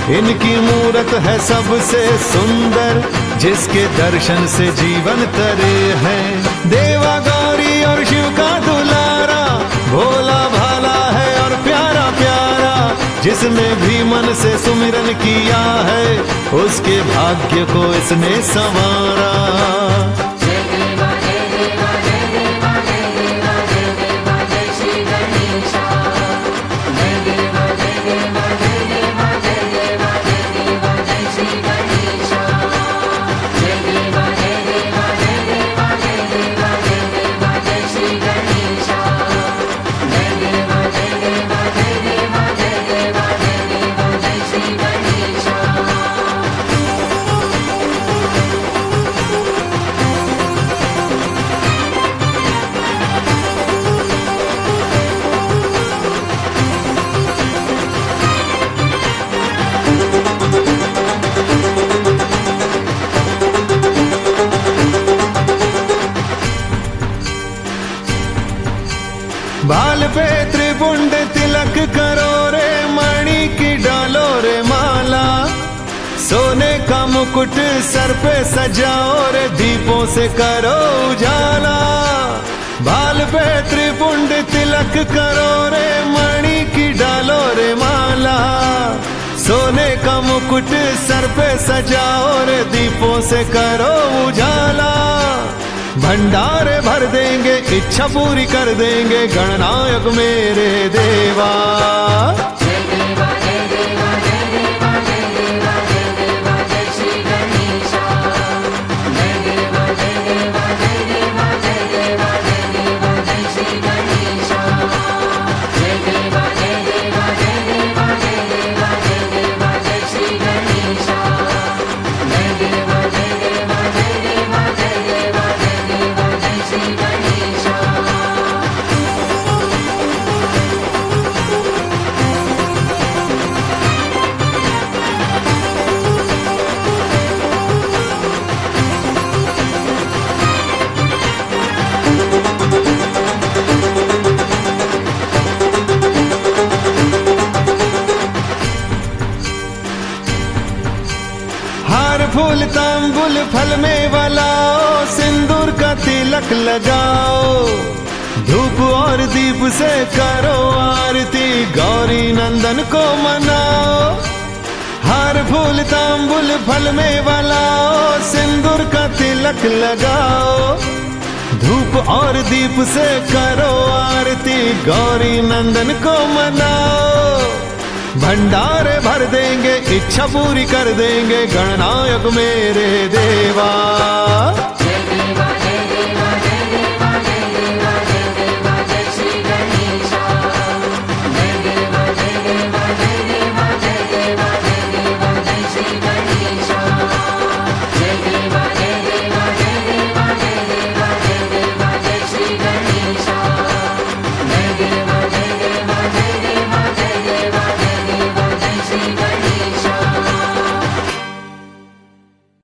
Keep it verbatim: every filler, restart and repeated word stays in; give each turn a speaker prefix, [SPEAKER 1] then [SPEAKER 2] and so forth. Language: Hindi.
[SPEAKER 1] इनकी मूरत है सबसे सुंदर, जिसके दर्शन से जीवन तरे है। देवा गौरी और शिव का दुलारा, भोला भाला है और प्यारा प्यारा। जिसने भी मन से सुमिरन किया है, उसके भाग्य को इसने संवारा। बाल पे त्रिपुंड तिलक करो रे, मणि की डालो रे माला। सोने का मुकुट सर पे सजाओ रे, दीपों से करो उजाला। बाल पे त्रिपुंड तिलक करो रे, मणि की डालो रे माला। सोने का मुकुट सर पे सजाओ रे, दीपों से करो उजाला। भंडारे भर देंगे, इच्छा पूरी कर देंगे, गणनायक मेरे देवा। फूल तांबुल फल में वलाओ, सिंदूर का तिलक लगाओ। धूप और दीप से करो आरती, गौरी नंदन को मनाओ। हर फूल तांबुल फल में वलाओ, सिंदूर का तिलक लगाओ। धूप और दीप से करो आरती, गौरी नंदन को मनाओ। भंडारे भर देंगे, इच्छा पूरी कर देंगे, गणनायक मेरे देवा।